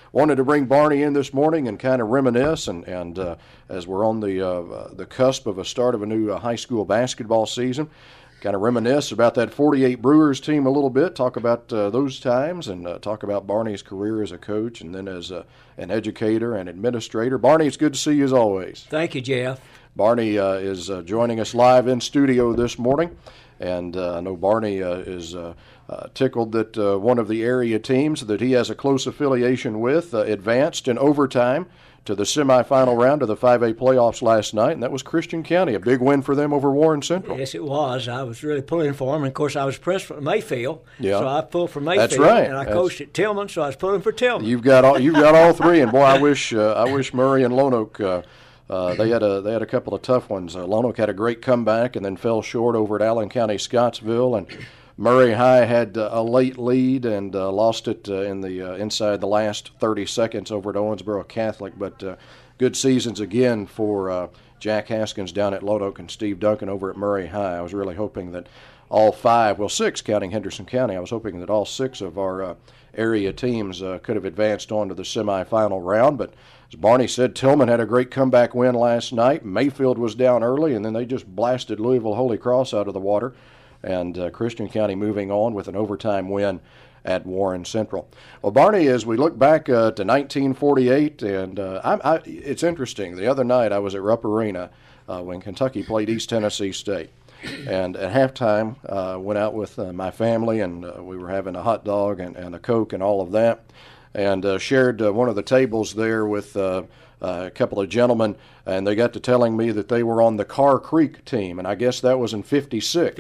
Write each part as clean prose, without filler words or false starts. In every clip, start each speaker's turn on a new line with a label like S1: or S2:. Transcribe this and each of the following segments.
S1: wanted to bring Barney in this morning and kind of reminisce, and as we're on the cusp of a start of a new high school basketball season, kind of reminisce about that 48 Brewers team a little bit, talk about those times, and talk about Barney's career as a coach and then as an educator and administrator. Barney, it's good to see you as always.
S2: Thank you, Jeff.
S1: Barney is joining us live in studio this morning, and I know Barney is tickled that one of the area teams that he has a close affiliation with advanced in overtime to the semifinal round of the 5A playoffs last night, and that was Christian County. A big win for them over Warren Central.
S2: Yes, it was. I was really pulling for them, and of course I was principal at Mayfield, so I pulled for Mayfield.
S1: That's right.
S2: And I coached at Tillman, so I was pulling for Tillman.
S1: You've got all three, and boy, I wish Murray and Lonoke. They had a couple of tough ones. Lonoke had a great comeback and then fell short over at Allen County Scottsville, and Murray High had a late lead and lost it in the inside the last 30 seconds over at Owensboro Catholic. But good seasons again for Jack Haskins down at Lonoke and Steve Duncan over at Murray High. I was really hoping that all six counting Henderson County, I was hoping that all six of our area teams could have advanced on to the semifinal round. But as Barney said, Tillman had a great comeback win last night. Mayfield was down early, and then they just blasted Louisville Holy Cross out of the water. And Christian County moving on with an overtime win at Warren Central. Well, Barney, as we look back to 1948, and it's interesting. The other night I was at Rupp Arena when Kentucky played East Tennessee State. And at halftime, went out with my family, and we were having a hot dog and a Coke and all of that, and shared one of the tables there with a couple of gentlemen, and they got to telling me that they were on the Carr Creek team, and I guess that was in 56.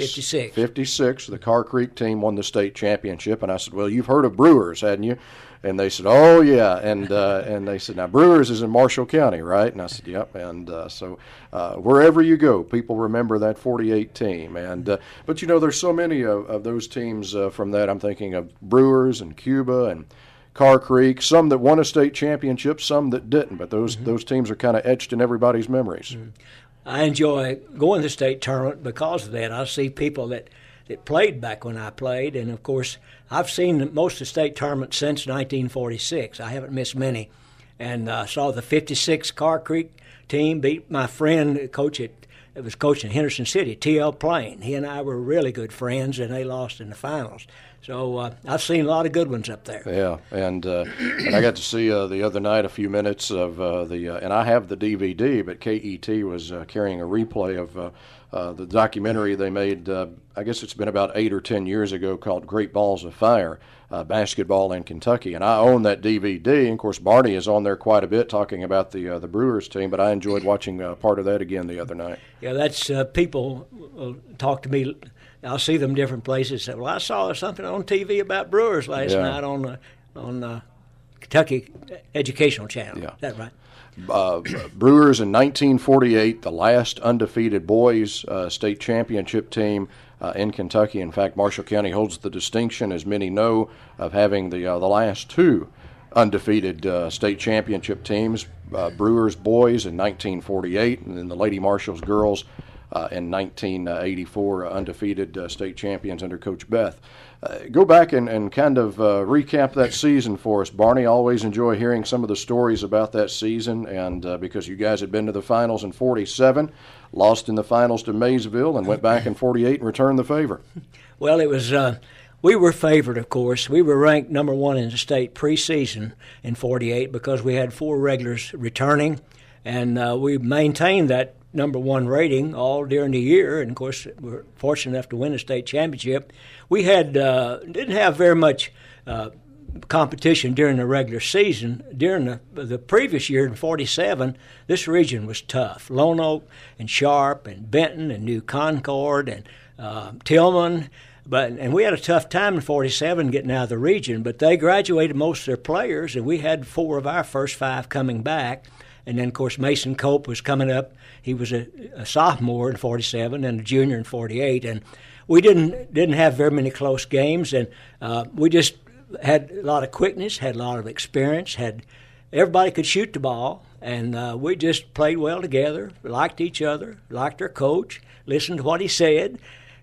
S1: 56, the Carr Creek team won the state championship, and I said, well, you've heard of Brewers, hadn't you? And they said, oh, yeah, and they said, now, Brewers is in Marshall County, right? And I said, yep, and so wherever you go, people remember that 48 team, and but, you know, there's so many of those teams from that. I'm thinking of Brewers and Cuba and Carr Creek, some that won a state championship, some that didn't, but those teams are kind of etched in everybody's memories.
S2: I enjoy going to the state tournament because of that. I see people that played back when I played, and of course I've seen most of the state tournaments since 1946. I haven't missed many, and saw the 56 Carr Creek team beat my friend coaching Henderson City, T.L. Plain. He and I were really good friends, and they lost in the finals. So I've seen a lot of good ones up there. Yeah,
S1: and I got to see the other night a few minutes of and I have the DVD, but KET was carrying a replay of the documentary they made, I guess it's been about 8 or 10 years ago, called Great Balls of Fire, Basketball in Kentucky. And I own that DVD, and of course Barney is on there quite a bit talking about the Brewers team, but I enjoyed watching part of that again the other night.
S2: Yeah, that's people talk to me. I'll see them different places. Say, well, I saw something on TV about Brewers last night on Kentucky Educational Channel. Yeah. Is that right?
S1: Brewers in 1948, the last undefeated boys state championship team in Kentucky. In fact, Marshall County holds the distinction, as many know, of having the last two undefeated state championship teams. Brewers boys in 1948, and then the Lady Marshalls girls in 1984, undefeated state champions under Coach Beth. Go back and kind of recap that season for us, Barney. I always enjoy hearing some of the stories about that season, and because you guys had been to the finals in 47, lost in the finals to Maysville, and went back in 48 and returned the favor.
S2: Well, it was we were favored, of course. We were ranked number one in the state preseason in 48 because we had 4 regulars returning, and we maintained that number one rating all during the year, and of course we're fortunate enough to win the state championship. We had didn't have very much competition during the regular season. During the previous year in 47, this region was tough. Lonoke and Sharp and Benton and New Concord and Tillman. And we had a tough time in 47 getting out of the region, but they graduated most of their players, and we had 4 of our first 5 coming back. And then, of course, Mason Cope was coming up. He was a sophomore in 47 and a junior in 48. And we didn't have very many close games. And we just had a lot of quickness, had a lot of experience, everybody could shoot the ball. And we just played well together, liked each other, liked our coach, listened to what he said.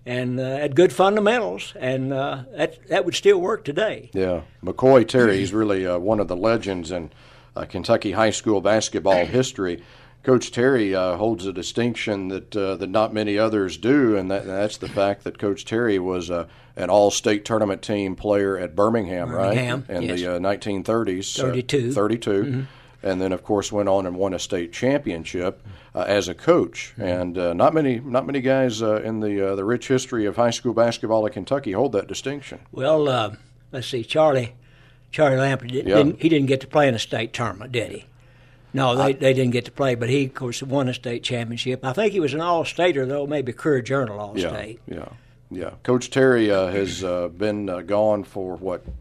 S2: and had good fundamentals, and that would still work today.
S1: Yeah, McCoy Terry, he's really one of the legends in Kentucky high school basketball history. Coach Terry holds a distinction that not many others do, and that's the fact that Coach Terry was an all-state tournament team player at Birmingham, right? In
S2: yes.
S1: the 1930s.
S2: 32.
S1: 32. Mm-hmm. And then, of course, went on and won a state championship as a coach. And not many guys in the rich history of high school basketball in Kentucky hold that distinction.
S2: Well, let's see, Charlie Lampley didn't get to play in a state tournament, did he? No, they didn't get to play, but he, of course, won a state championship. I think he was an all-stater, though, maybe Career Journal all-state.
S1: Yeah. Coach Terry has been gone for,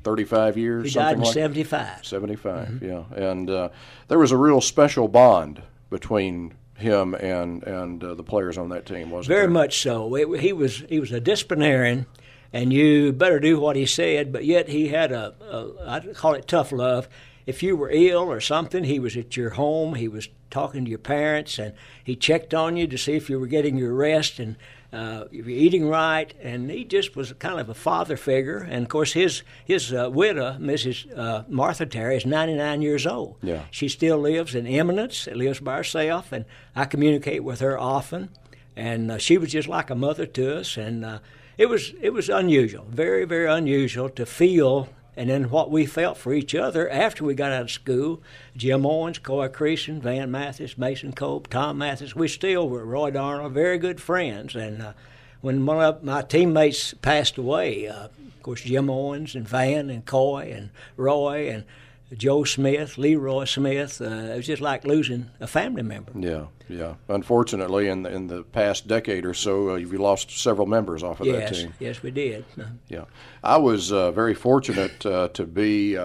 S1: 35 years?
S2: He died in 75.
S1: 75, mm-hmm. Yeah. And there was a real special bond between him and the players on that team, wasn't there?
S2: Very much so. He was a disciplinarian, and you better do what he said, but yet he had I'd call it tough love. If you were ill or something, he was at your home. He was talking to your parents, and he checked on you to see if you were getting your rest and if you're eating right. And he just was kind of a father figure. And, of course, his widow, Mrs. Martha Terry, is 99 years old.
S1: Yeah.
S2: She still lives in Eminence, lives by herself, and I communicate with her often. And she was just like a mother to us. And it was unusual, very, very unusual to feel. And then what we felt for each other after we got out of school, Jim Owens, Coy Creason, Van Mathis, Mason Cope, Tom Mathis, we still were, Roy Darnell, very good friends. And when one of my teammates passed away, of course, Jim Owens and Van and Coy and Roy and Joe Smith, Leroy Smith, it was just like losing a family member.
S1: Yeah. Unfortunately, in the past decade or so, you've lost several members off of that team.
S2: Yes, we did.
S1: Yeah. I was very fortunate to be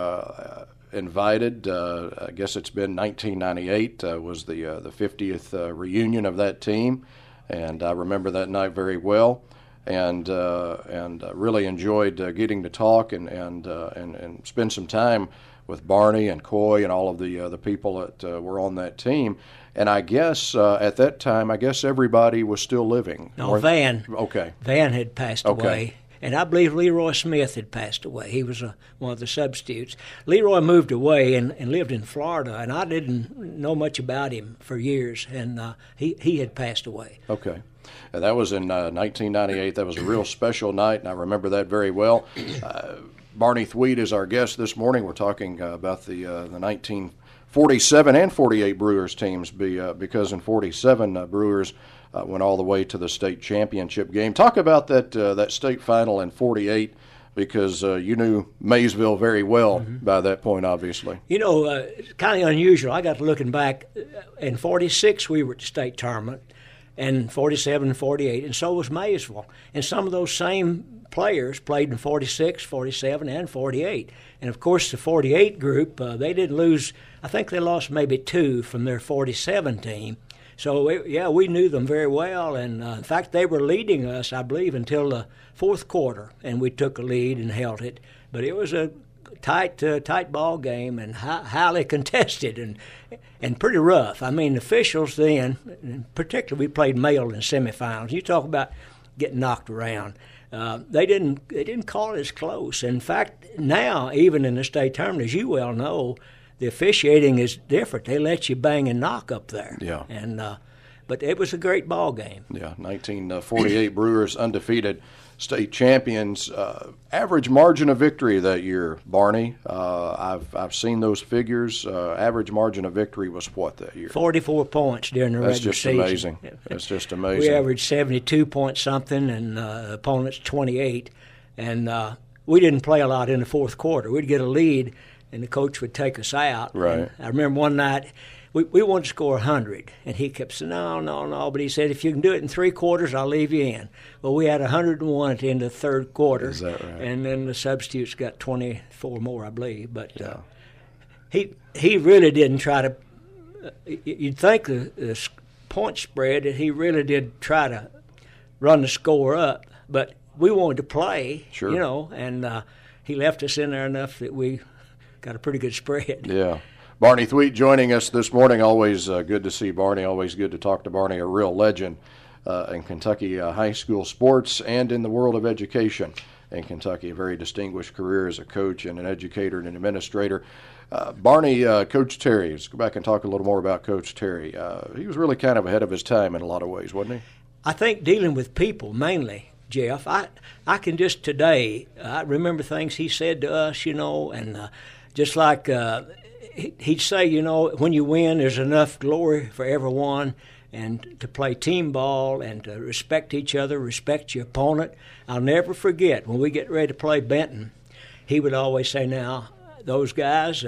S1: invited. I guess it's been 1998 was the 50th reunion of that team, and I remember that night very well. And really enjoyed getting to talk and spend some time with Barney and Coy and all of the people that were on that team. And I guess at that time, everybody was still living.
S2: No, Van.
S1: Okay.
S2: Van had passed away. And I believe Leroy Smith had passed away. He was one of the substitutes. Leroy moved away and lived in Florida, and I didn't know much about him for years, and he had passed away.
S1: Okay. And that was in 1998. That was a real special night, and I remember that very well. Barney Thweet is our guest this morning. We're talking about the 1947 and 48 Brewers teams because in 47 Brewers went all the way to the state championship game. Talk about that state final in 48 because you knew Maysville very well by that point, obviously.
S2: You know, it's kind of unusual. I got to looking back. In 46 we were at the state tournament, and 47 and 48, and so was Maysville. And some of those same players played in 46, 47, and 48. And, of course, the 48 group, they didn't lose. I think they lost maybe 2 from their 47 team. So, we knew them very well. And, in fact, they were leading us, I believe, until the fourth quarter, and we took a lead and held it. But it was a tight ball game and highly contested and pretty rough. I mean, officials then, in particular, we played Male in semifinals. You talk about getting knocked around. They didn't call it as close. In fact, now, even in the state tournament, as you well know, the officiating is different. They let you bang and knock up there.
S1: Yeah.
S2: And but it was a great ball game.
S1: Yeah, 1948 Brewers undefeated state champions. Average margin of victory that year, Barney? I've seen those figures. Average margin of victory was what that year?
S2: 44 points during the regular season.
S1: That's just amazing. That's just amazing.
S2: We averaged 72 point something, and opponents 28. And we didn't play a lot in the fourth quarter. We'd get a lead, and the coach would take us out.
S1: Right.
S2: And I remember one night we wanted to score 100, and he kept saying, no. But he said, if you can do it in 3 quarters, I'll leave you in. Well, we had 101 at the end of the third quarter.
S1: Is that right?
S2: And then the substitutes got 24 more, I believe. But he really didn't try to you'd think the point spread that he really did try to run the score up. But we wanted to play,
S1: sure.
S2: And he left us in there enough that we got a pretty good spread.
S1: Yeah. Barney Thweet joining us this morning. Always good to see Barney. Always good to talk to Barney, a real legend in Kentucky high school sports and in the world of education in Kentucky. A very distinguished career as a coach and an educator and an administrator. Barney, Coach Terry, let's go back and talk a little more about Coach Terry. He was really kind of ahead of his time in a lot of ways, wasn't he?
S2: I think dealing with people mainly, Jeff. I can just today, I remember things he said to us, and just like he'd say, when you win, there's enough glory for everyone, and to play team ball and to respect each other, respect your opponent. I'll never forget when we get ready to play Benton, he would always say, now, those guys,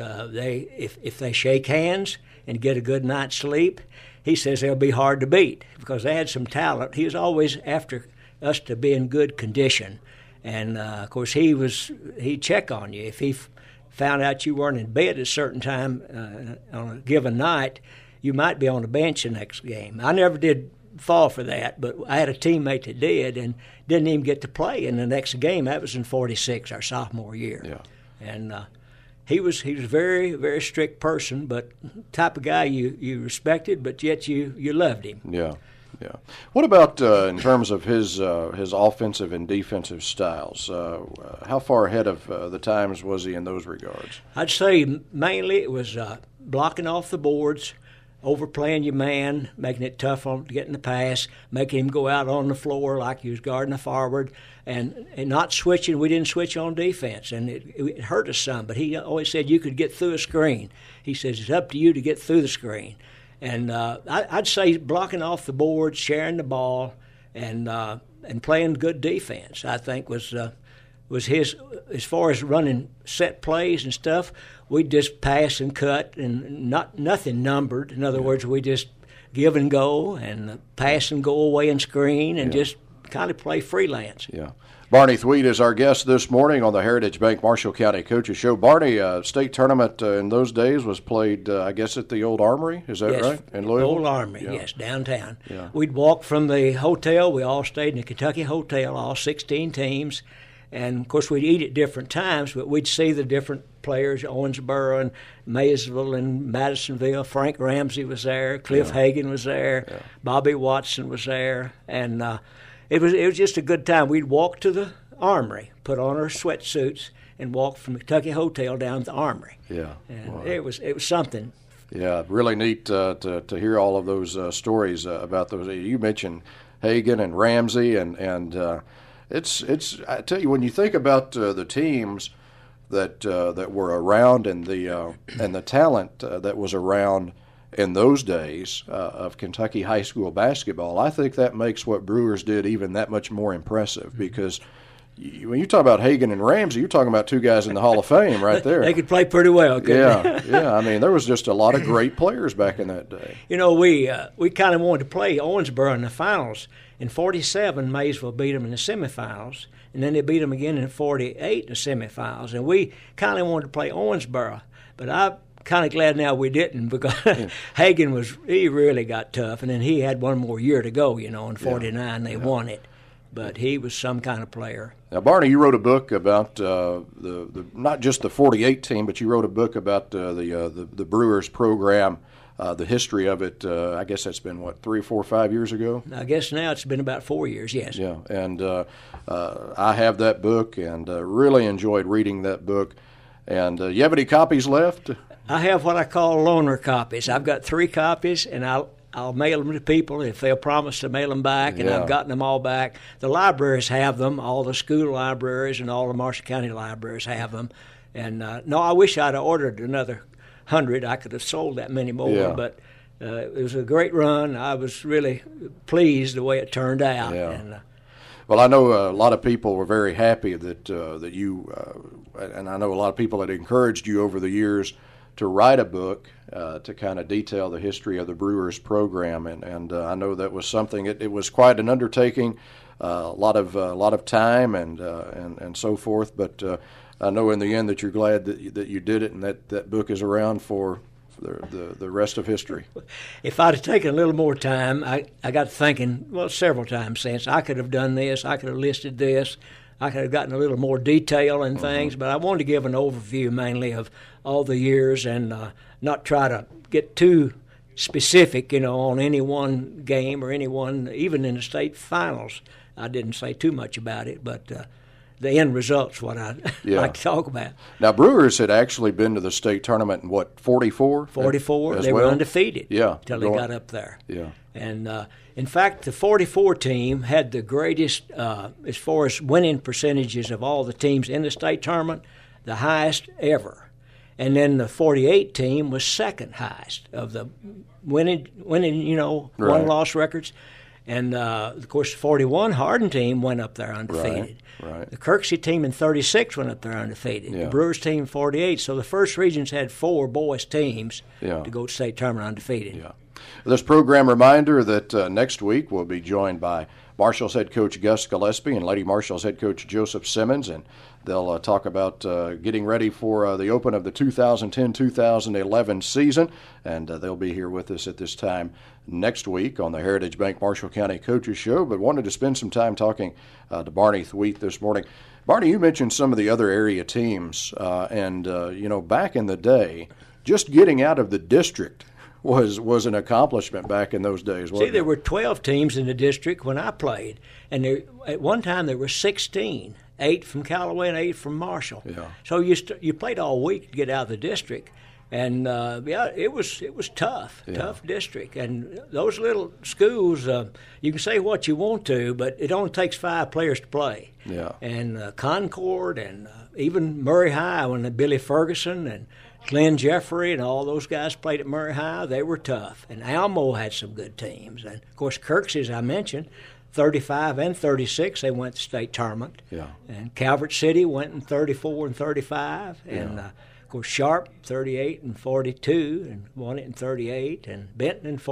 S2: if they shake hands and get a good night's sleep, he says they'll be hard to beat because they had some talent. He was always after us to be in good condition. And, of course, he'd check on you. If he found out you weren't in bed at a certain time on a given night, you might be on the bench the next game. I never did fall for that, but I had a teammate that did and didn't even get to play in the next game. That was in 46, our sophomore year.
S1: Yeah.
S2: And he was a very, very strict person, but type of guy you respected, but yet you loved him.
S1: Yeah. Yeah. What about in terms of his offensive and defensive styles? How far ahead of the times was he in those regards?
S2: I'd say mainly it was blocking off the boards, overplaying your man, making it tough on getting the pass, making him go out on the floor like he was guarding a forward, and not switching. We didn't switch on defense, and it hurt us some. But he always said you could get through a screen. He says it's up to you to get through the screen. And I'd say blocking off the board, sharing the ball, and playing good defense, I think was his. As far as running set plays and stuff, we'd just pass and cut and nothing numbered. In other words, we just give and go and pass and go away and screen and just kind of play freelance.
S1: Yeah. Barney Thweet is our guest this morning on the Heritage Bank Marshall County Coaches Show. Barney, state tournament in those days was played, I guess, at the old Armory. Is that right? In Louisville?
S2: Old Armory, yes, downtown. Yeah. We'd walk from the hotel. We all stayed in the Kentucky Hotel, all 16 teams. And, of course, we'd eat at different times, but we'd see the different players, Owensboro and Maysville and Madisonville. Frank Ramsey was there. Cliff Hagan was there. Yeah. Bobby Watson was there. And it was just a good time. We'd walk to the Armory, put on our sweatsuits, and walk from the Kentucky Hotel down to the Armory.
S1: Yeah.
S2: And it was something.
S1: Yeah, really neat to hear all of those stories about those. You mentioned Hagan and Ramsey, and it's. I tell you, when you think about the teams that were around and the talent that was around in those days of Kentucky high school basketball, I think that makes what Brewers did even that much more impressive because when you talk about Hagan and Ramsey, you're talking about two guys in the Hall of Fame right there.
S2: They could play pretty well, couldn't they?
S1: Yeah. I mean, there was just a lot of great players back in that day.
S2: We kind of wanted to play Owensboro in the finals. In 47, Maysville beat them in the semifinals, and then they beat them again in 48 in the semifinals. And we kind of wanted to play Owensboro, but I'm kind of glad now we didn't because Hagan he really got tough, and then he had one more year to go. In 49 they won it, but he was some kind of player.
S1: Now, Barney, you wrote a book about the not just the 48 team, but you wrote a book about the Brewers program. The history of it, I guess that's been, 3, 4, 5 years ago?
S2: I guess now it's been about 4 years, yes.
S1: Yeah, and I have that book and really enjoyed reading that book. And you have any copies left?
S2: I have what I call loaner copies. I've got 3 copies, and I'll mail them to people if they'll promise to mail them back, and I've gotten them all back. The libraries have them, all the school libraries and all the Marshall County libraries have them. And, I wish I'd have ordered another 100. I could have sold that many more, but it was a great run. I was really pleased the way it turned out.
S1: Yeah.
S2: And,
S1: well, I know a lot of people were very happy that you, and I know a lot of people that encouraged you over the years to write a book to kind of detail the history of the Brewers program, and I know that was something. It was quite an undertaking, a lot of time and so forth, but. I know in the end that you're glad that you did it, and that book is around for the rest of history.
S2: If I'd have taken a little more time, I got thinking, several times since, I could have done this, I could have listed this, I could have gotten a little more detail and things, but I wanted to give an overview mainly of all the years and not try to get too specific, on any one game or any one, even in the state finals. I didn't say too much about it, but the end result's what I like to talk about.
S1: Now, Brewers had actually been to the state tournament in, 44?
S2: 44. They were undefeated until they got up there.
S1: Yeah.
S2: And, in fact, the 44 team had the greatest, as far as winning percentages of all the teams in the state tournament, the highest ever. And then the 48 team was second highest of the winning, won-loss records. And, of course, the 41 Hardin team went up there undefeated.
S1: Right.
S2: The Kirksey team in 36 went up there undefeated.
S1: Yeah.
S2: The Brewers team in 48. So the first regions had 4 boys teams to go to state tournament undefeated.
S1: Yeah. This program reminder that next week we'll be joined by Marshall's head coach Gus Gillespie and Lady Marshall's head coach Joseph Simmons, and they'll talk about getting ready for the open of the 2010-2011 season, and they'll be here with us at this time next week on the Heritage Bank Marshall County Coaches Show, but wanted to spend some time talking to Barney Thweatt this morning. Barney, you mentioned some of the other area teams, and back in the day, just getting out of the district was an accomplishment back in those days, wasn't it?
S2: See, there were 12 teams in the district when I played, and at one time there were 16, 8 from Callaway and 8 from Marshall.
S1: Yeah.
S2: So you played all week to get out of the district, and it was tough, tough district. And those little schools, you can say what you want to, but it only takes 5 players to play.
S1: Yeah.
S2: And Concord and even Murray High, when Billy Ferguson and Glenn Jeffrey and all those guys played at Murray High, they were tough. And Almo had some good teams. And, of course, Kirksey, as I mentioned, 35 and 36, they went to state tournament.
S1: Yeah.
S2: And Calvert City went in 34 and 35. And, of course, Sharp, 38 and 42, and won it in 38. And Benton in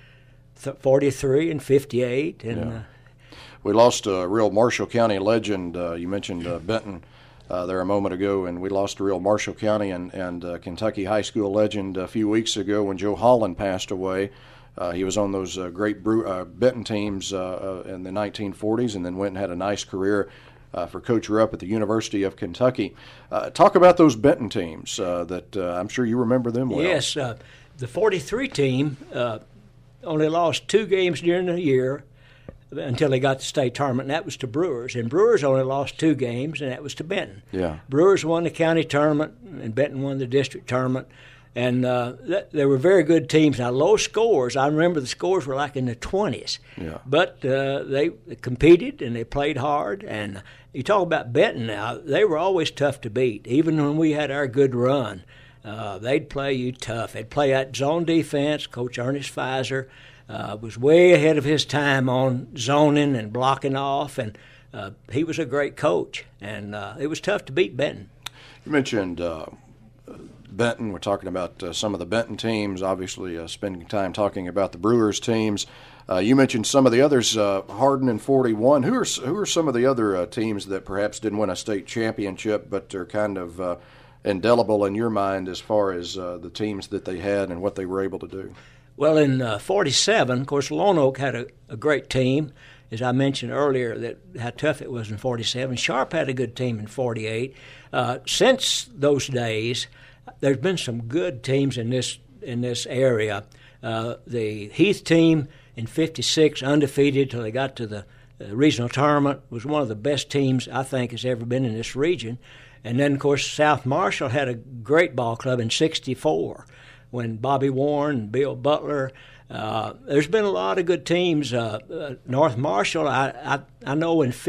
S2: 43 and 58. And
S1: we lost a real Marshall County legend. You mentioned Benton there a moment ago, and we lost a real Marshall County and Kentucky high school legend a few weeks ago when Joe Holland passed away. He was on those great Benton teams in the 1940s, and then went and had a nice career for Coach Rupp at the University of Kentucky. Talk about those Benton teams that I'm sure you remember them well.
S2: Yes, the 43 team only lost 2 games during the year until they got to state tournament, and that was to Brewers. And Brewers only lost 2 games, and that was to Benton.
S1: Yeah.
S2: Brewers won the county tournament, and Benton won the district tournament. And they were very good teams. Now, low scores, I remember the scores were like in the 20s.
S1: Yeah.
S2: But they competed, and they played hard. And you talk about Benton now, they were always tough to beat. Even when we had our good run, they'd play you tough. They'd play that zone defense. Coach Ernest Pfizer was way ahead of his time on zoning and blocking off, and he was a great coach. And it was tough to beat Benton.
S1: You mentioned Benton. We're talking about some of the Benton teams, obviously spending time talking about the Brewers teams. You mentioned some of the others, Hardin and 41. Who are some of the other teams that perhaps didn't win a state championship but are kind of indelible in your mind as far as the teams that they had and what they were able to do?
S2: Well, in 47, of course, Lone Oak had a great team. As I mentioned earlier, that how tough it was in 47. Sharp had a good team in 48. Since those days, there's been some good teams in this area. The Heath team in 56, undefeated till they got to the regional tournament, was one of the best teams I think has ever been in this region. And then, of course, South Marshall had a great ball club in 64 when Bobby Warren and Bill Butler. There's been a lot of good teams. North Marshall, I know in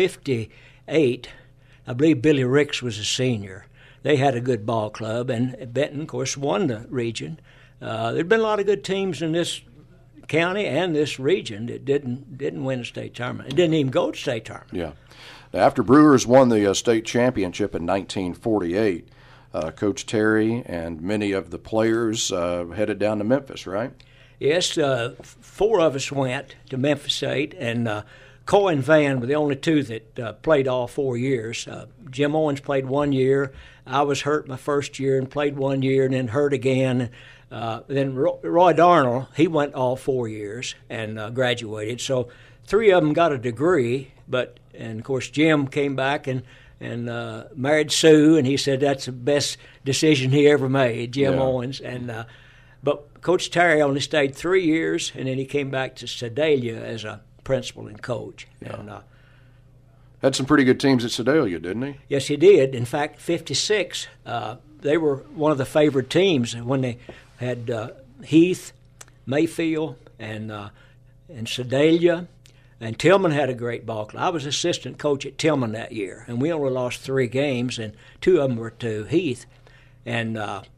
S2: 58, I believe Billy Ricks was a senior. They had a good ball club, and Benton, of course, won the region. There'd been a lot of good teams in this county and this region that didn't win a state tournament. It didn't even go to state tournament.
S1: Yeah. Now, after Brewers won the state championship in 1948, Coach Terry and many of the players headed down to Memphis, right?
S2: Yes, 4 of us went to Memphis State, and Coy and Van were the only 2 that played all 4 years. Jim Owens played 1 year. I was hurt my first year and played 1 year and then hurt again. Then Roy Darnell, he went all 4 years and graduated. So 3 of them got a degree, and of course Jim came back and married Sue, and he said that's the best decision he ever made, Jim Owens. And But Coach Terry only stayed 3 years, and then he came back to Sedalia as a principal and coach.
S1: Yeah.
S2: And,
S1: had some pretty good teams at Sedalia, didn't he?
S2: yes, he did. In fact, 56, they were one of the favored teams when they had Heath, Mayfield, and Sedalia. And Tillman had a great ball club. I was assistant coach at Tillman that year, and we only lost 3 games, and 2 of them were to Heath. And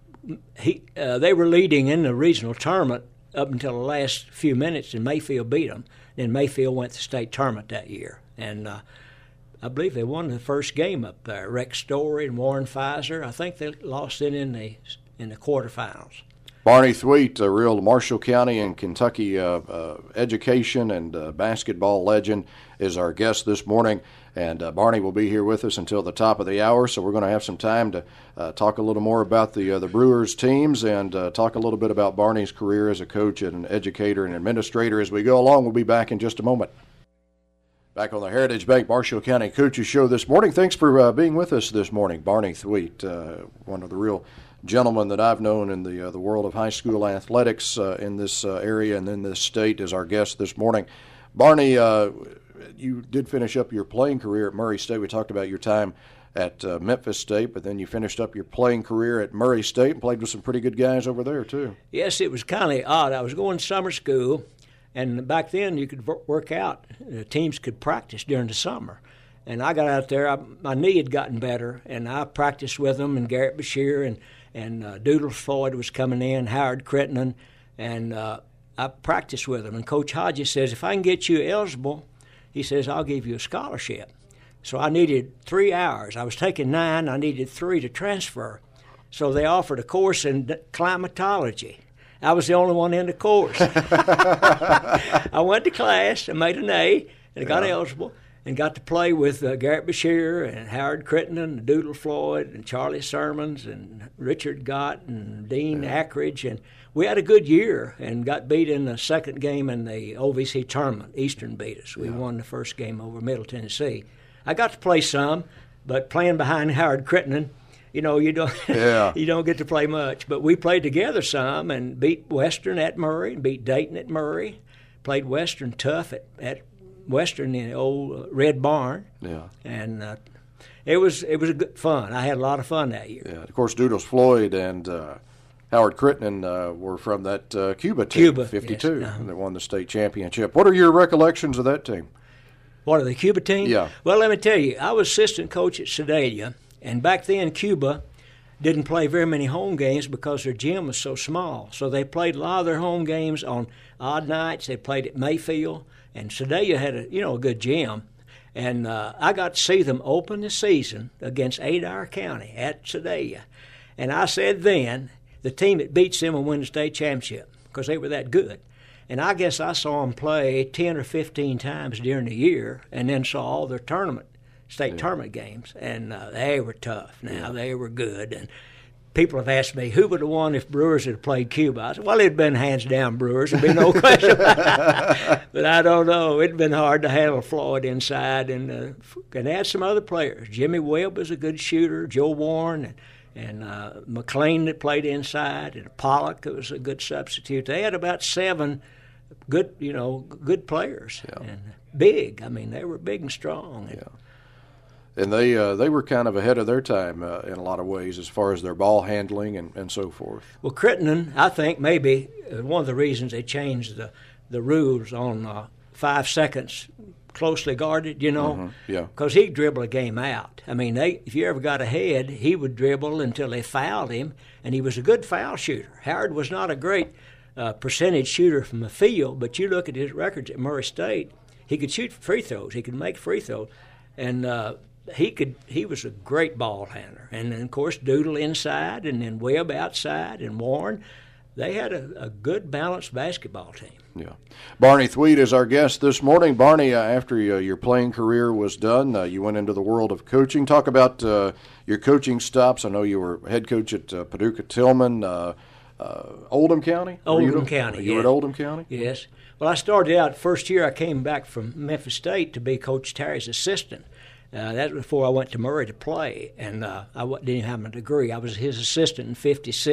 S2: they were leading in the regional tournament up until the last few minutes, and Mayfield beat them. Then Mayfield went to the state tournament that year, and I believe they won the first game up there. Rex Story and Warren Pfizer. I think they lost it in the quarterfinals.
S1: Barney Thweet, a real Marshall County and Kentucky education and basketball legend, is our guest this morning. And Barney will be here with us until the top of the hour, so we're going to have some time to talk a little more about the Brewers teams and talk a little bit about Barney's career as a coach and an educator and administrator as we go along. We'll be back in just a moment. Back on the Heritage Bank Marshall County Coaches Show this morning. Thanks for being with us this morning. Barney Thweet, one of the real gentlemen that I've known in the world of high school athletics in this area and in this state, is our guest this morning. Barney, you did finish up your playing career at Murray State. We talked about your time at Memphis State, but then you finished up your playing career at Murray State and played with some pretty good guys over there, too.
S2: Yes, it was kind of odd. I was going to summer school, and back then you could work out. Teams could practice during the summer. And I got out there. My knee had gotten better, and I practiced with them, and Garrett Bashir and Doodles Floyd was coming in, Howard Crittenden, and I practiced with them. And Coach Hodges says, if I can get you eligible, he says, I'll give you a scholarship. So I needed 3 hours. I was taking 9. I needed 3 to transfer. So they offered a course in climatology. I was the only one in the course. I went to class and made an A, and I got eligible, and got to play with Garrett Bashir and Howard Crittenden and Doodle Floyd and Charlie Sermons and Richard Gott and Dean Ackridge. And we had a good year and got beat in the second game in the OVC tournament. Eastern beat us. We won the first game over Middle Tennessee. I got to play some, but playing behind Howard Crittenden, you don't you don't get to play much. But we played together some and beat Western at Murray and beat Dayton at Murray. Played Western tough at Western in the old Red Barn. Yeah. And it was a good fun. I had a lot of fun that year.
S1: Yeah. Of course, Doodles Floyd and Howard Crittenden were from that Cuba team, 52, yes. That won the state championship. What are your recollections of that team?
S2: What, of the Cuba team?
S1: Yeah.
S2: Well, let me tell you, I was assistant coach at Sedalia, and back then Cuba didn't play very many home games because their gym was so small. So they played a lot of their home games on odd nights. They played at Mayfield, and Sedalia had a good gym. And I got to see them open the season against Adair County at Sedalia. And I said then, the team that beats them will win the state championship because they were that good. And I guess I saw them play 10 or 15 times during the year and then saw all their state tournament games. And they were tough. They were good. And people have asked me, who would have won if Brewers had played Cuba? I said, well, it'd been hands down Brewers. There'd be no question about it. But I don't know. It'd been hard to handle Floyd inside. And they had some other players. Jimmy Webb was a good shooter, Joe Warren, and McLean that played inside, and Pollock that was a good substitute. They had about 7 good players. Yeah. And big. I mean, they were big and strong.
S1: Yeah. And they were kind of ahead of their time in a lot of ways as far as their ball handling and so forth.
S2: Well, Crittenden, I think maybe one of the reasons they changed the rules on 5 seconds closely guarded, because he'd dribble a game out. I mean, if you ever got ahead, he would dribble until they fouled him, and he was a good foul shooter. Howard was not a great percentage shooter from the field, but you look at his records at Murray State, he could shoot free throws, he could make free throws, and he was a great ball handler. And then, of course, Doodle inside, and then Webb outside, and Warren. They had a good, balanced basketball team.
S1: Yeah. Barney Thweet is our guest this morning. Barney, after your playing career was done, you went into the world of coaching. Talk about your coaching stops. I know you were head coach at Paducah Tillman, Oldham County?
S2: Oldham County,
S1: You were at Oldham County?
S2: Yes. Well, I started out first year I came back from Memphis State to be Coach Terry's assistant. That was before I went to Murray to play, and didn't even have a degree. I was his assistant in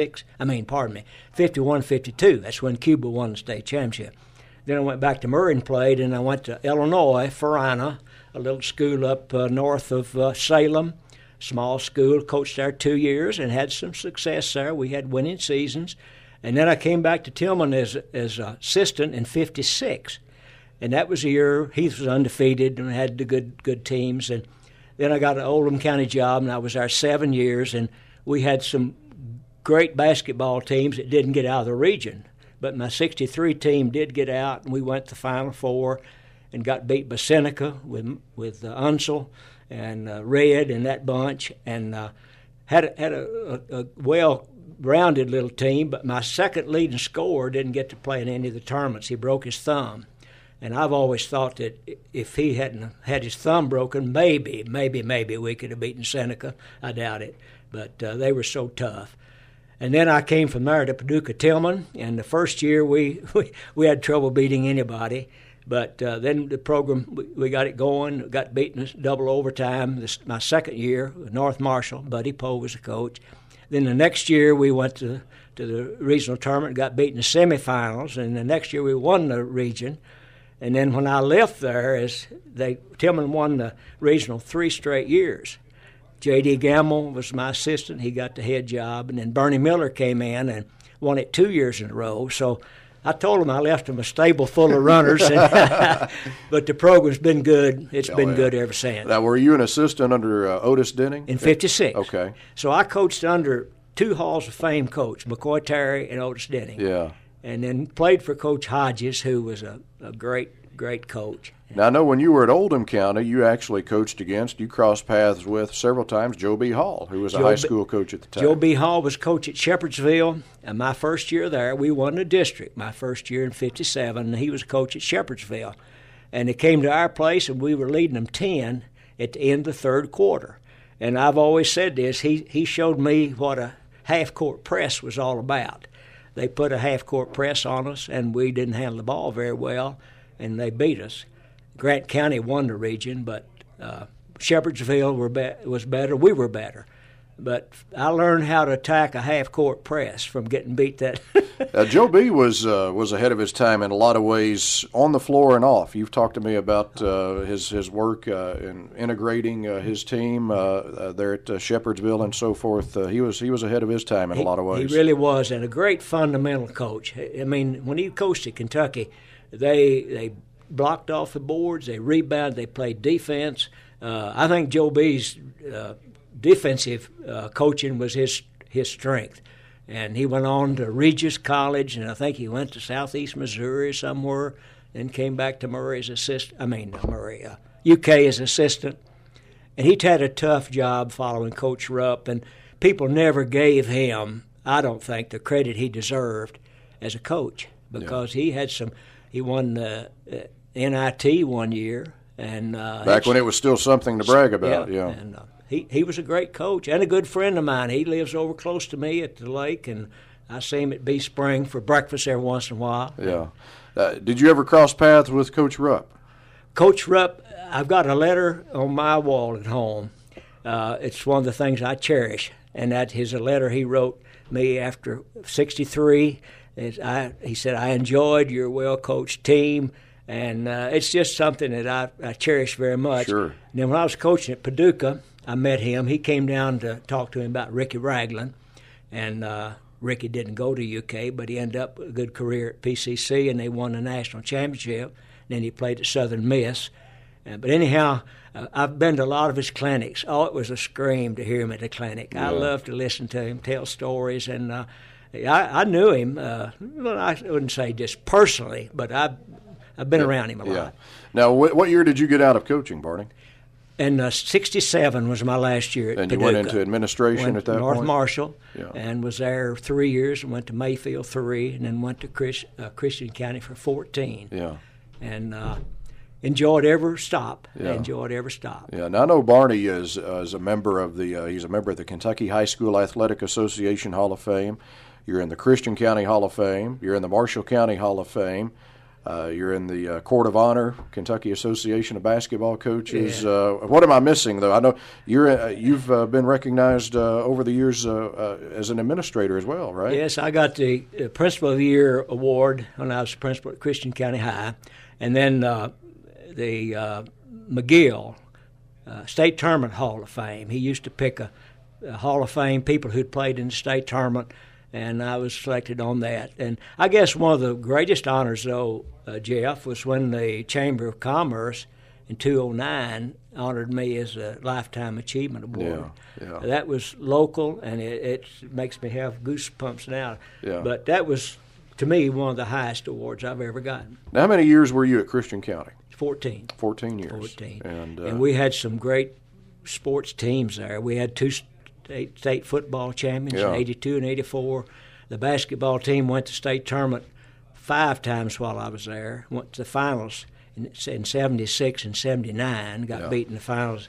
S2: 51, 52. That's when Cuba won the state championship. Then I went back to Murray and played, and I went to Illinois, Farina, a little school up north of Salem, small school. Coached there 2 years and had some success there. We had winning seasons. And then I came back to Tillman as assistant in 56. And that was the year Heath was undefeated and had the good teams. And then I got an Oldham County job, and I was there 7 years. And we had some great basketball teams that didn't get out of the region. But my 63 team did get out, and we went to the Final Four and got beat by Seneca with Unsel and Red and that bunch. And had a well-rounded little team. But my second leading scorer didn't get to play in any of the tournaments. He broke his thumb. And I've always thought that if he hadn't had his thumb broken, maybe we could have beaten Seneca. I doubt it. But they were so tough. And then I came from there to Paducah Tillman, and the first year we had trouble beating anybody. But then the program, we got it going, got beaten double overtime. My second year, North Marshall, Buddy Poe was the coach. Then the next year we went to the regional tournament, got beaten in the semifinals, and the next year we won the region. And then when I left there, Tillman won the regional 3 straight years. J.D. Gamble was my assistant. He got the head job. And then Bernie Miller came in and won it 2 years in a row. So I told him I left him a stable full of runners. But the program's been good. It's been good ever since.
S1: Now, were you an assistant under Otis Denning?
S2: In 56.
S1: Okay.
S2: So I coached under 2 Halls of Fame coaches, McCoy Terry and Otis Denning.
S1: Yeah.
S2: And then played for Coach Hodges, who was a great coach.
S1: Now, I know when you were at Oldham County, you actually you crossed paths with several times Joe B. Hall, who was a high school coach at the time.
S2: Joe B. Hall was coach at Shepherdsville, and my first year there, we won the district. My first year in 57, and he was coach at Shepherdsville. And they came to our place, and we were leading them 10 at the end of the third quarter. And I've always said this, he showed me what a half-court press was all about. They put a half-court press on us, and we didn't handle the ball very well, and they beat us. Grant County won the region, but Shepherdsville was better. We were better. But I learned how to attack a half-court press from getting beat that.
S1: Joe B. was ahead of his time in a lot of ways, on the floor and off. You've talked to me about his work in integrating his team there at Shepherdsville and so forth. He was ahead of his time in a lot of ways.
S2: He really was, and a great fundamental coach. I mean, when he coached at Kentucky, they blocked off the boards, they rebounded, they played defense. I think Joe B.'s defensive coaching was his strength. And he went on to Regis College, and I think he went to Southeast Missouri somewhere, and came back to Murray as UK as assistant. And he'd had a tough job following Coach Rupp, and people never gave him, I don't think, the credit he deserved as a coach, because he won the NIT one year. And
S1: back when it was still something to brag about, yeah.
S2: And, he was a great coach and a good friend of mine. He lives over close to me at the lake, and I see him at Bee Spring for breakfast every once in a while.
S1: Yeah. Did you ever cross paths with Coach Rupp?
S2: Coach Rupp, I've got a letter on my wall at home. It's one of the things I cherish, and that is a letter he wrote me after 63. He said, "I enjoyed your well-coached team." And it's just something that I cherish very much.
S1: Sure.
S2: And then when I was coaching at Paducah, I met him. He came down to talk to him about Ricky Ragland. And Ricky didn't go to UK, but he ended up with a good career at PCC, and they won the national championship. And then he played at Southern Miss. But anyhow, I've been to a lot of his clinics. Oh, it was a scream to hear him at the clinic. Yeah. I love to listen to him tell stories. And I knew him, well, I wouldn't say just personally, but I've been around him a lot.
S1: Now, what year did you get out of coaching, Barney?
S2: And 67 was my last year at
S1: Paducah.
S2: And
S1: you went into administration at that
S2: North
S1: point?
S2: North Marshall, and was there 3 years, and went to Mayfield 3, and then went to Christian County for 14.
S1: Yeah.
S2: And enjoyed every stop.
S1: Yeah. Yeah. Now I know Barney is a member of he's a member of the Kentucky High School Athletic Association Hall of Fame. You're in the Christian County Hall of Fame. You're in the Marshall County Hall of Fame. You're in the Court of Honor, Kentucky Association of Basketball Coaches. Yeah. What am I missing, though? I know you've been recognized over the years as an administrator as well, right?
S2: Yes, I got the Principal of the Year award when I was principal at Christian County High, and then the McGill State Tournament Hall of Fame. He used to pick a Hall of Fame people who'd played in the state tournament, and I was selected on that. And I guess one of the greatest honors, though, Jeff, was when the Chamber of Commerce in 2009 honored me as a Lifetime Achievement Award. Yeah. That was local, and it makes me have goosebumps now. Yeah. But that was, to me, one of the highest awards I've ever gotten.
S1: Now, how many years were you at Christian County?
S2: 14.
S1: 14 years.
S2: 14. And we had some great sports teams there. We had two state football champions in 82 and 84. The basketball team went to state tournament 5 times while I was there. Went to the finals in 76 and 79. Got beat in the finals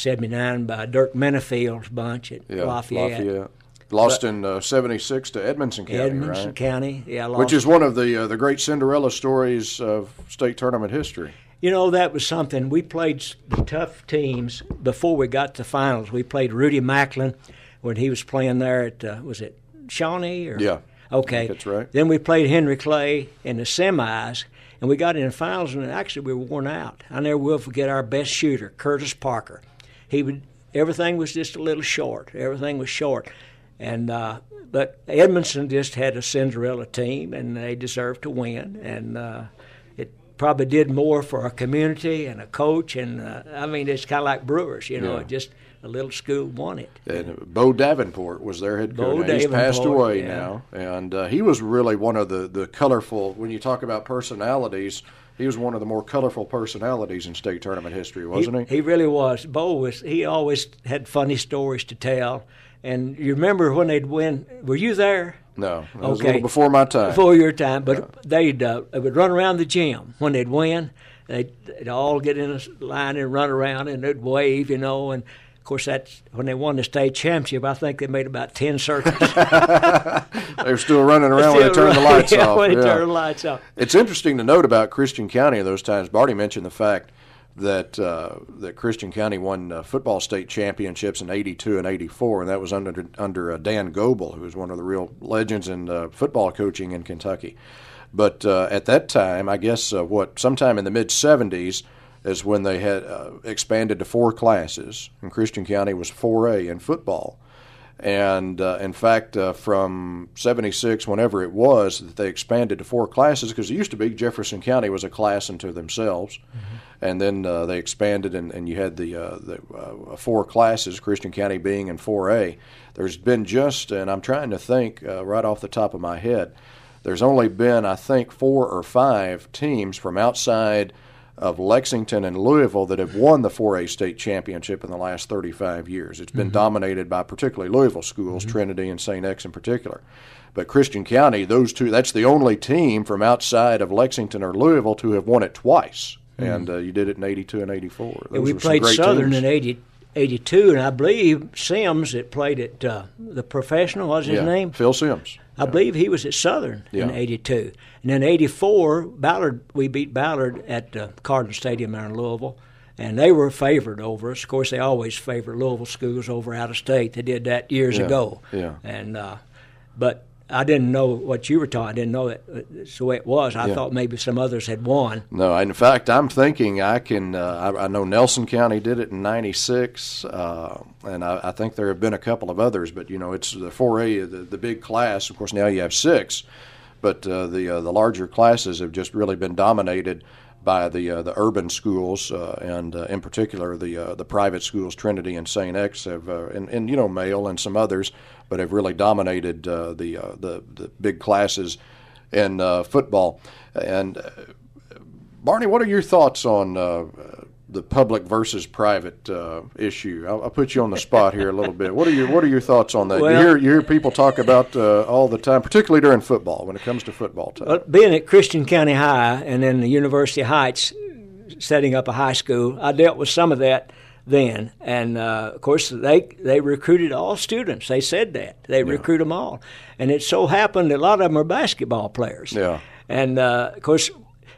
S2: 79 by Dirk Menifield's bunch at Lafayette.
S1: Lost in 76 to Edmonson County,
S2: Edmonson
S1: right?
S2: County,
S1: which is one of the great Cinderella stories of state tournament history.
S2: You know, that was something. We played the tough teams before we got to the finals. We played Rudy Macklin when he was playing there at, was it Shawnee?
S1: Yeah.
S2: Okay.
S1: That's right.
S2: Then we played Henry Clay in the semis, and we got in the finals, and actually we were worn out. I never will forget our best shooter, Curtis Parker. Everything was just a little short. Everything was short. And but Edmonson just had a Cinderella team, and they deserved to win. And probably did more for our community and a coach, and I mean, it's kind of like Brewers, just a little school won it.
S1: And Bo Davenport was their head coach. He's passed away now, and he was really one of the colorful, when you talk about personalities, he was one of the more colorful personalities in state tournament history, wasn't he?
S2: He really was. He always had funny stories to tell, and you remember when they'd win, were you there?
S1: No, it was a little before my time.
S2: Before your time, but they would run around the gym when they'd win. They'd all get in a line and run around, and they'd wave, and of course that's when they won the state championship. I think they made about 10 circles.
S1: They were still running around when they turned the lights off.
S2: When they turned the lights off.
S1: It's interesting to note about Christian County in those times. Barty mentioned the fact that Christian County won football state championships in 82 and 84, and that was under Dan Goebel, who was one of the real legends in football coaching in Kentucky. But at that time, I guess sometime in the mid-'70s is when they had expanded to 4 classes, and Christian County was 4A in football. And, in fact, from 76, whenever it was, that they expanded to 4 classes, because it used to be Jefferson County was a class unto themselves. Mm-hmm. And then they expanded, and you had the 4 classes, Christian County being in 4A. There's been and I'm trying to think right off the top of my head, there's only been, I think, 4 or 5 teams from outside of Lexington and Louisville that have won the 4A state championship in the last 35 years. It's been dominated by particularly Louisville schools, Trinity and St. X in particular. But Christian County, those two, that's the only team from outside of Lexington or Louisville to have won it twice. And you did it in 82 and 84.
S2: And we played Southern teams. In 82, and I believe Sims that played at the Professional, what was his name?
S1: Phil Sims.
S2: I believe he was at Southern in 82. And then 84, we beat Ballard at Cardinal Stadium there in Louisville, and they were favored over us. Of course, they always favor Louisville schools over out of state. They did that years ago. Yeah. And but I didn't know what you were talking. I didn't know that's the way it was. I thought maybe some others had won.
S1: No, in fact, I'm thinking I know Nelson County did it in '96, and I think there have been a couple of others. But it's the 4A, the big class. Of course, now you have 6, but the larger classes have just really been dominated by the urban schools, and in particular the private schools, Trinity and St. X, have and Male and some others, but have really dominated the big classes in football. And Barney, what are your thoughts on the public versus private issue? I'll put you on the spot here a little bit. What are your thoughts on that? Well, you hear people talk about all the time, particularly during football, when it comes to football time.
S2: Being at Christian County High and then the University Heights, setting up a high school, I dealt with some of that then. And, of course, they recruited all students. They said that. They recruit them all. And it so happened that a lot of them are basketball players.
S1: Yeah.
S2: And, of course,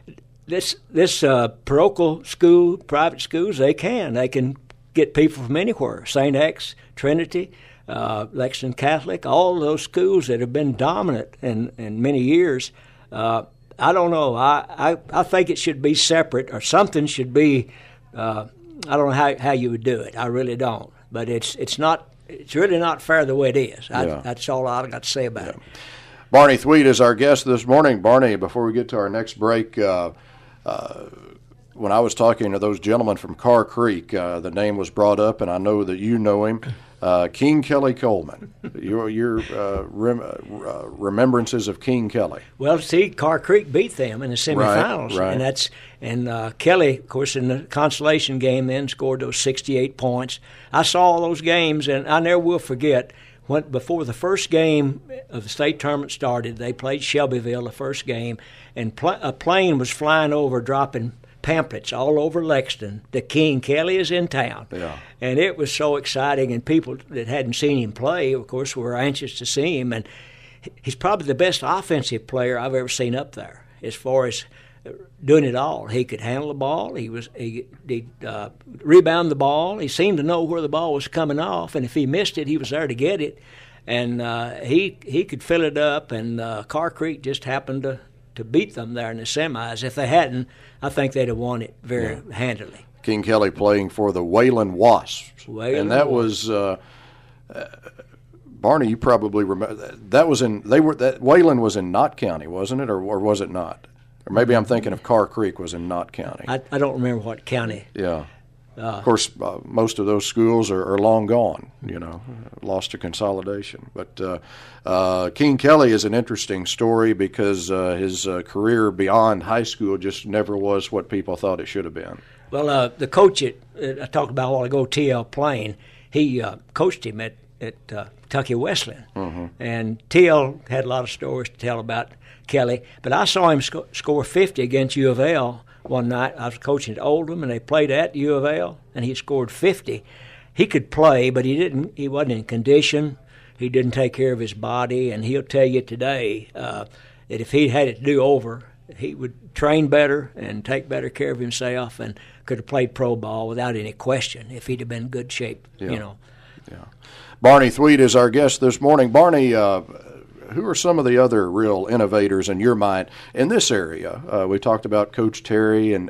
S2: this parochial school, private schools, they can get people from anywhere. St. X, Trinity, Lexington Catholic, all those schools that have been dominant in many years. I don't know. I think it should be separate, or something should be. I don't know how you would do it. I really don't. But it's not. It's really not fair the way it is. That's all I've got to say about it.
S1: Barney Thweet is our guest this morning. Barney, before we get to our next break, when I was talking to those gentlemen from Carr Creek, the name was brought up, and I know that you know him. King Kelly Coleman, your remembrances of King Kelly.
S2: Well, see, Carr Creek beat them in the semifinals,
S1: right.
S2: and Kelly, of course, in the consolation game, then scored those 68 points. I saw all those games, and I never will forget when before the first game of the state tournament started, they played Shelbyville the first game, and a plane was flying over, dropping pamphlets all over Lexington. The King Kelly is in town.
S1: Yeah.
S2: And it was so exciting, and people that hadn't seen him play, of course, were anxious to see him. And he's probably the best offensive player I've ever seen up there as far as doing it all. He could handle the ball. He rebound the ball. He seemed to know where the ball was coming off, and if he missed it, he was there to get it. And he could fill it up, and Carr Creek just happened to beat them there in the semis. If they hadn't, I think they'd have won it very handily.
S1: King Kelly playing for the Wayland Wasps. And that was Barney, you probably remember that was in Wayland was in Knott County, wasn't it, or was it not? Or maybe I'm thinking of Carr Creek was in Knott County.
S2: I don't remember what county.
S1: Yeah. Of course, most of those schools are long gone, lost to consolidation. But King Kelly is an interesting story because his career beyond high school just never was what people thought it should have been.
S2: Well, the coach I talked about a while ago, T.L. Plain, he coached him at Kentucky Wesleyan. Mm-hmm. And T.L. had a lot of stories to tell about Kelly. But I saw him score 50 against U of L one night. I was coaching at Oldham, and they played at U of L, and he scored 50. He could play, but he wasn't in condition. He didn't take care of his body, and he'll tell you today that if he had it to do over, he would train better and take better care of himself and could have played pro ball without any question if he'd have been in good shape,
S1: Yeah. Barney Thweet is our guest this morning. Barney, who are some of the other real innovators in your mind in this area? We talked about Coach Terry and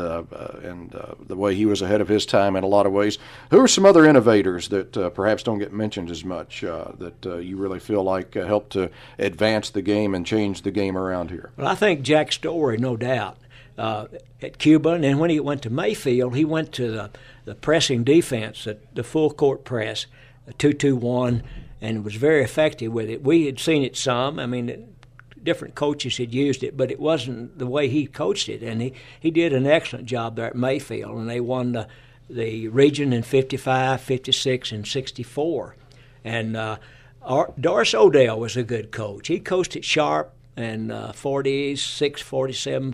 S1: the way he was ahead of his time in a lot of ways. Who are some other innovators that perhaps don't get mentioned as much that you really feel like helped to advance the game and change the game around here?
S2: Well, I think Jack Story, no doubt, at Cuba. And then when he went to Mayfield, he went to the pressing defense, the full court press, 2-2-1, and was very effective with it. We had seen it some. I mean, different coaches had used it, but it wasn't the way he coached it. And he did an excellent job there at Mayfield, and they won the region in 55, 56, and 64. And Doris Odell was a good coach. He coached at Sharp and 46, 47,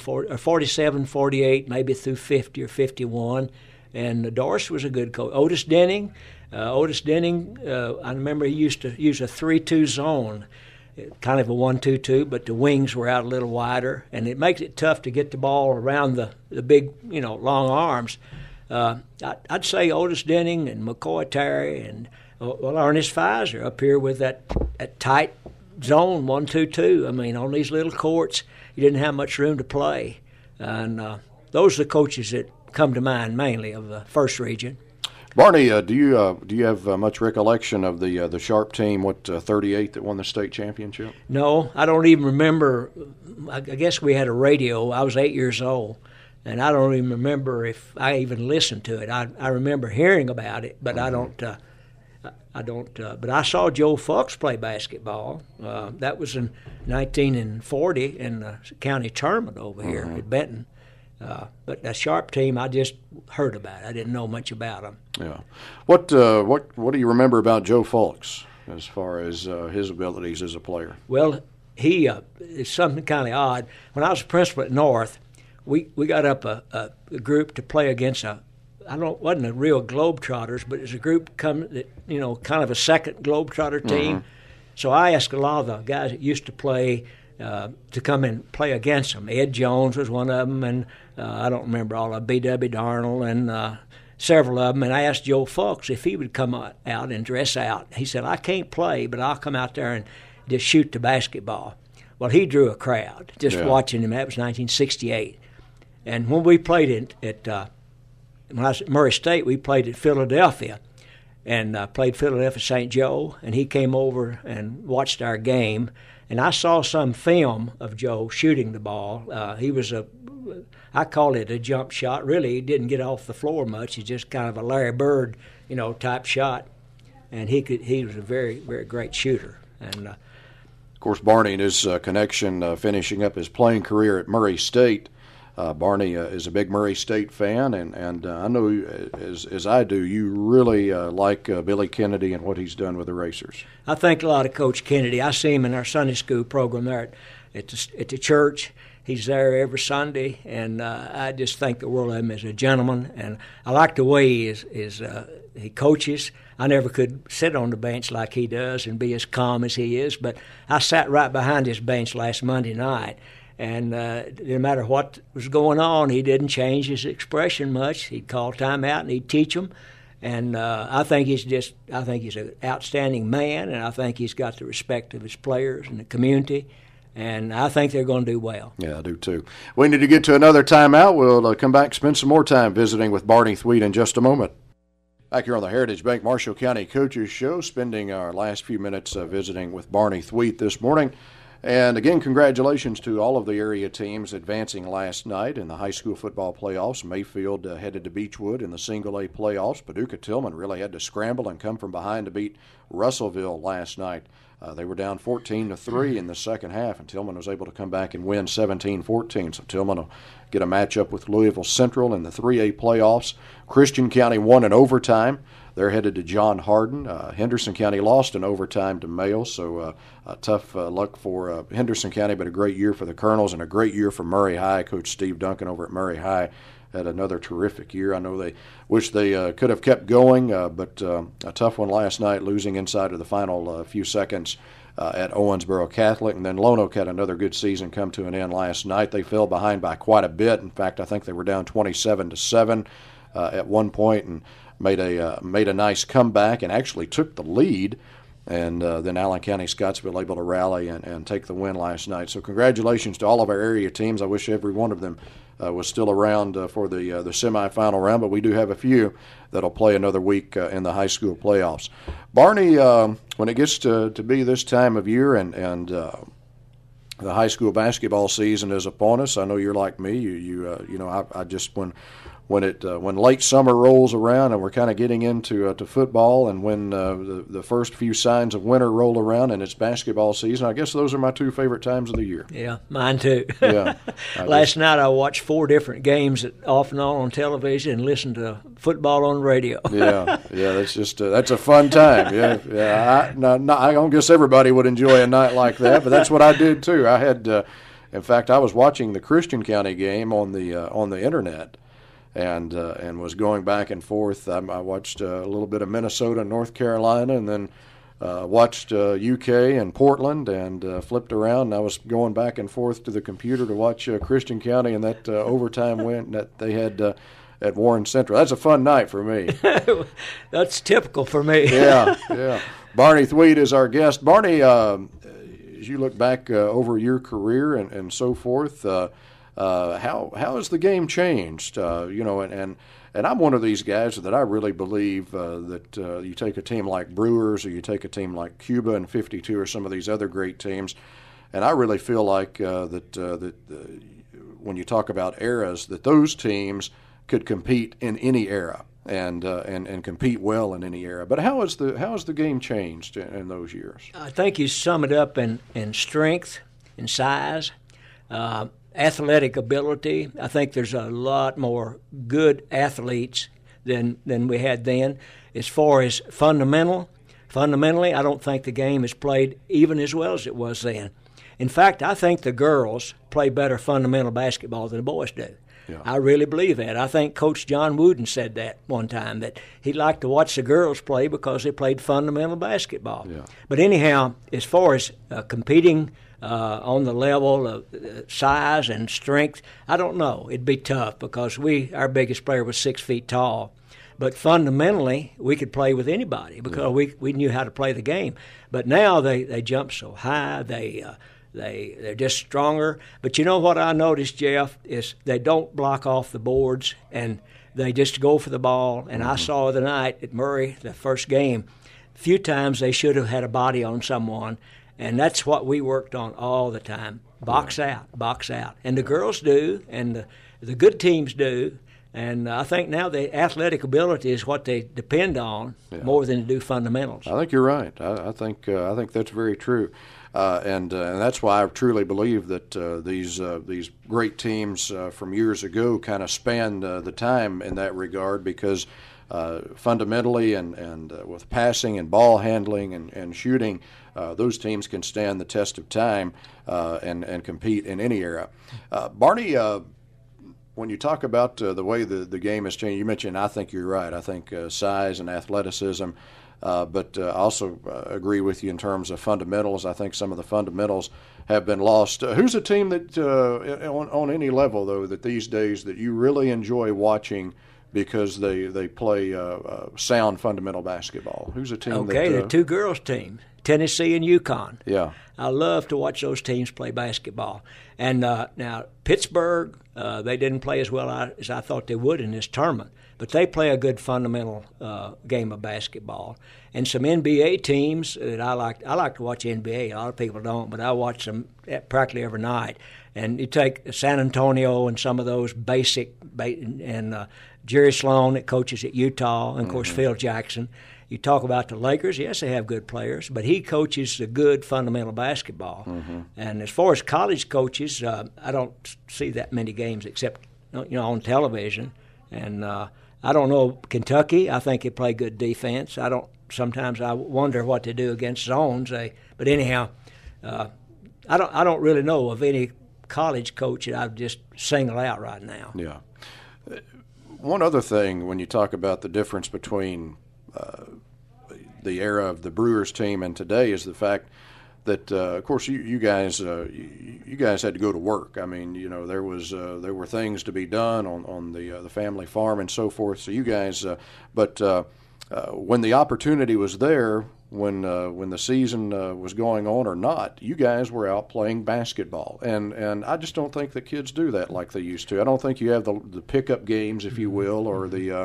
S2: 48, maybe through 50 or 51. And Doris was a good coach. Otis Denning, I remember he used to use a 3-2 zone, kind of a 1-2-2, but the wings were out a little wider, and it makes it tough to get the ball around the big, long arms. I'd say Otis Denning and McCoy Terry and Ernest Pfizer up here with that tight zone 1-2-2. I mean, on these little courts, you didn't have much room to play, and those are the coaches that come to mind mainly of the first region.
S1: Barney, do you have much recollection of the Sharp team, 38 that won the state championship?
S2: No, I don't even remember. I guess we had a radio. I was 8 years old, and I don't even remember if I even listened to it. I remember hearing about it, but mm-hmm. I don't. But I saw Joe Fox play basketball. That was in 1940 in the county tournament over here mm-hmm. at Benton. But that Sharp team, I just heard about it. I didn't know much about them.
S1: Yeah. What do you remember about Joe Fulks as far as his abilities as a player?
S2: Well, he it's something kind of odd. When I was a principal at North, we got up a group to play against wasn't a real Globetrotters, but it was a group kind of a second Globetrotter team. Mm-hmm. So I asked a lot of the guys that used to play to come and play against them. Ed Jones was one of them, and I don't remember all of B.W. Darnell and several of them. And I asked Joe Fulks if he would come out and dress out. He said, I can't play, but I'll come out there and just shoot the basketball. Well, he drew a crowd just watching him. That was 1968. And when we played when I was at Murray State, we played at Philadelphia. And played Philadelphia St. Joe, and he came over and watched our game. And I saw some film of Joe shooting the ball. I call it a jump shot. Really, he didn't get off the floor much. He's just kind of a Larry Bird, type shot. And he was a very, very great shooter. And
S1: of course, Barney and his connection finishing up his playing career at Murray State. Barney is a big Murray State fan, and I know, as I do, you really like Billy Kennedy and what he's done with the Racers.
S2: I think a lot of Coach Kennedy. I see him in our Sunday school program there at the church. He's there every Sunday, and I just think the world of him as a gentleman. And I like the way he coaches. I never could sit on the bench like he does and be as calm as he is, but I sat right behind his bench last Monday night. And no matter what was going on, he didn't change his expression much. He'd call timeout and he'd teach them. And I think he's an outstanding man, and I think he's got the respect of his players and the community. And I think they're going to do well.
S1: Yeah, I do too. We need to get to another timeout. We'll come back and spend some more time visiting with Barney Thweet in just a moment. Back here on the Heritage Bank Marshall County Coaches Show, spending our last few minutes visiting with Barney Thweet this morning. And again, congratulations to all of the area teams advancing last night in the high school football playoffs. Mayfield headed to Beechwood in the single A playoffs. Paducah Tillman really had to scramble and come from behind to beat Russellville last night. They were down 14-3 in the second half, and Tillman was able to come back and win 17-14. So Tillman will get a matchup with Louisville Central in the 3A playoffs. Christian County won in overtime. They're headed to John Hardin. Henderson County lost in overtime to Mayo, so tough luck for Henderson County, but a great year for the Colonels and a great year for Murray High. Coach Steve Duncan over at Murray High had another terrific year. I know they wish they could have kept going, but a tough one last night, losing inside of the final few seconds at Owensboro Catholic. And then Lonoke had another good season come to an end last night. They fell behind by quite a bit. In fact, I think they were down 27-7 at one point and made a nice comeback and actually took the lead. And then Allen County Scottsville able to rally and take the win last night. So congratulations to all of our area teams. I wish every one of them was still around for the semifinal round, but we do have a few that'll play another week in the high school playoffs. Barney, when it gets to be this time of year and the high school basketball season is upon us, I know you're like me. I just when late summer rolls around and we're kind of getting into to football, and when the first few signs of winter roll around and it's basketball season, I guess those are my two favorite times of the year.
S2: Yeah, mine too.
S1: Yeah.
S2: Last night I watched 4 different games off and on television and listened to football on the radio.
S1: Yeah, that's a fun time. Yeah. I don't guess everybody would enjoy a night like that, but that's what I did too. I had, in fact, I was watching the Christian County game on the internet. And was going back and forth. I watched a little bit of Minnesota, North Carolina, and then watched UK and Portland, and flipped around. And I was going back and forth to the computer to watch Christian County and that overtime win that they had at Warren Central. That's a fun night for me.
S2: That's typical for me.
S1: Yeah. Barney Thweet is our guest. Barney, as you look back over your career and so forth, how has the game changed? And I'm one of these guys that I really believe that you take a team like Brewers or you take a team like Cuba and 52 or some of these other great teams, and I really feel like that when you talk about eras, that those teams could compete in any era and compete well in any era. But how has the game changed in those years?
S2: I think you sum it up in strength, in size. Athletic ability. I think there's a lot more good athletes than we had then. As far as fundamentally, I don't think the game is played even as well as it was then. In fact, I think the girls play better fundamental basketball than the boys do.
S1: Yeah.
S2: I really believe that. I think Coach John Wooden said that one time, that he liked to watch the girls play because they played fundamental basketball.
S1: Yeah.
S2: But anyhow, as far as competing on the level of size and strength, I don't know. It'd be tough because our biggest player was 6 feet tall. But fundamentally, we could play with anybody because we knew how to play the game. But now they jump so high, they're just stronger. But you know what I noticed, Jeff, is they don't block off the boards and they just go for the ball. And I saw the night at Murray, the first game, a few times they should have had a body on someone. And that's what we worked on all the time. Box out, box out. And the girls do, and the good teams do. And I think now the athletic ability is what they depend on more than to do fundamentals.
S1: I think you're right. I think that's very true. And that's why I truly believe that these great teams from years ago kind of spanned the time in that regard because fundamentally and with passing and ball handling and shooting, those teams can stand the test of time and compete in any era. Barney, when you talk about the way the game has changed, you mentioned, I think you're right. I think size and athleticism, but I also agree with you in terms of fundamentals. I think some of the fundamentals have been lost. Who's a team that, on any level, though, that these days that you really enjoy watching because they play sound fundamental basketball? Who's a team
S2: Okay, the two girls' teams, Tennessee and UConn.
S1: Yeah.
S2: I love to watch those teams play basketball. And now Pittsburgh, they didn't play as well as I thought they would in this tournament, but they play a good fundamental game of basketball. And some NBA teams that I like to watch NBA. A lot of people don't, but I watch them practically every night. And you take San Antonio and some of those basic, and Jerry Sloan that coaches at Utah, and of course Phil Jackson. You talk about the Lakers, yes, they have good players, but he coaches the good fundamental basketball. And as far as college coaches, I don't see that many games except on television. And I don't know Kentucky. I think they play good defense. Sometimes I wonder what they do against zones. But anyhow, I don't really know of any college coach that I'd just single out right now.
S1: Yeah. One other thing, when you talk about the difference between the era of the Brewers team and today, is the fact that, of course, you guys had to go to work. I mean, there were things to be done on the family farm and so forth. So you guys, but when the opportunity was there, when the season was going on or not, you guys were out playing basketball, and I just don't think the kids do that like they used to. I don't think you have the pickup games, if you will, or the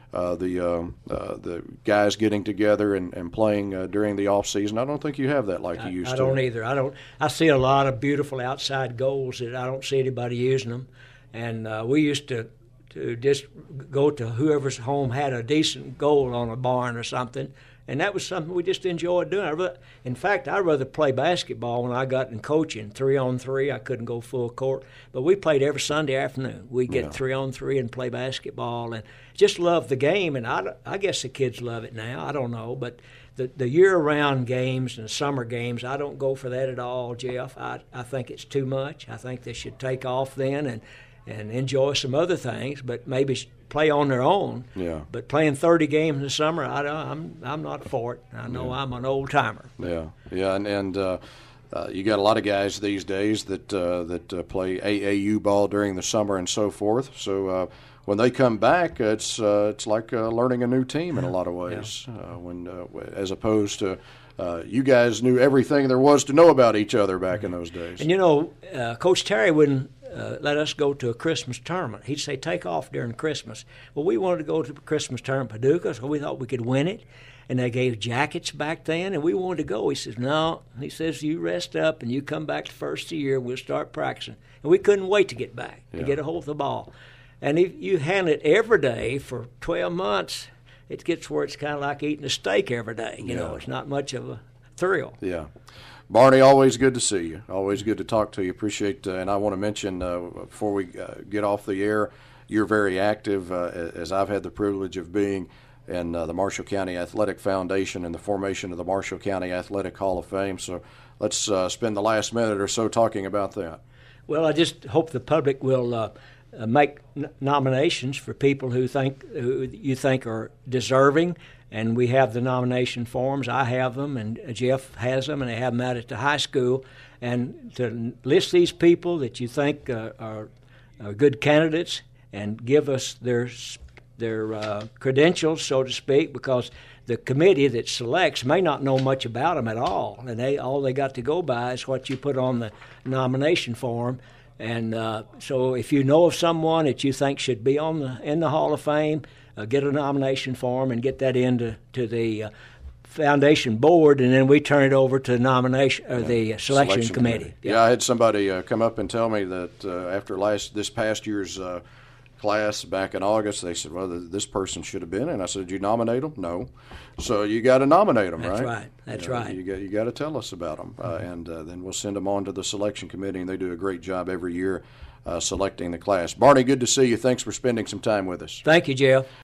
S1: guys getting together and playing during the off season. I don't think you have that like you used to.
S2: I don't either. I see a lot of beautiful outside goals that I don't see anybody using them, and we used to just go to whoever's home had a decent goal on a barn or something. And that was something we just enjoyed doing. In fact, I'd rather play basketball when I got in coaching. 3-on-3, I couldn't go full court. But we played every Sunday afternoon. We'd get 3-on-3 and play basketball and just love the game. And I guess the kids love it now. I don't know. But the year-round games and summer games, I don't go for that at all, Jeff. I think it's too much. I think they should take off then and enjoy some other things, but maybe play on their own.
S1: Yeah.
S2: But playing 30 games in the summer, I'm not for it. I know I'm an old timer.
S1: Yeah, and you got a lot of guys these days that play AAU ball during the summer and so forth. So when they come back, it's like learning a new team in a lot of ways. As opposed to you guys knew everything there was to know about each other back in those days.
S2: And Coach Terry wouldn't let us go to a Christmas tournament. He'd say, take off during Christmas. Well, we wanted to go to the Christmas tournament in Paducah, so we thought we could win it. And they gave jackets back then, and we wanted to go. He says, no. He says, you rest up, and you come back the first of the year, and we'll start practicing. And we couldn't wait to get back, to get a hold of the ball. And if you handle it every day for 12 months, it gets where it's kind of like eating a steak every day. You know, it's not much of a thrill.
S1: Yeah. Barney, always good to see you. Always good to talk to you. Appreciate, and I want to mention before we get off the air, you're very active, as I've had the privilege of being, in the Marshall County Athletic Foundation and the formation of the Marshall County Athletic Hall of Fame. So let's spend the last minute or so talking about that.
S2: Well, I just hope the public will make nominations for people who you think are deserving, and we have the nomination forms. I have them, and Jeff has them, and they have them out at the high school. And to list these people that you think are good candidates and give us their credentials, so to speak, because the committee that selects may not know much about them at all, and all they got to go by is what you put on the nomination form. And so if you know of someone that you think should be in the Hall of Fame, get a nomination form and get that into the foundation board, and then we turn it over to the selection committee.
S1: Yeah, I had somebody come up and tell me that after this past year's class back in August, they said, well, this person should have been, and I said, did you nominate them? No. So you got to nominate them, right?
S2: That's right.
S1: You got to tell us about them, and then we'll send them on to the selection committee, and they do a great job every year selecting the class. Barney, good to see you. Thanks for spending some time with us.
S2: Thank you, Jeff.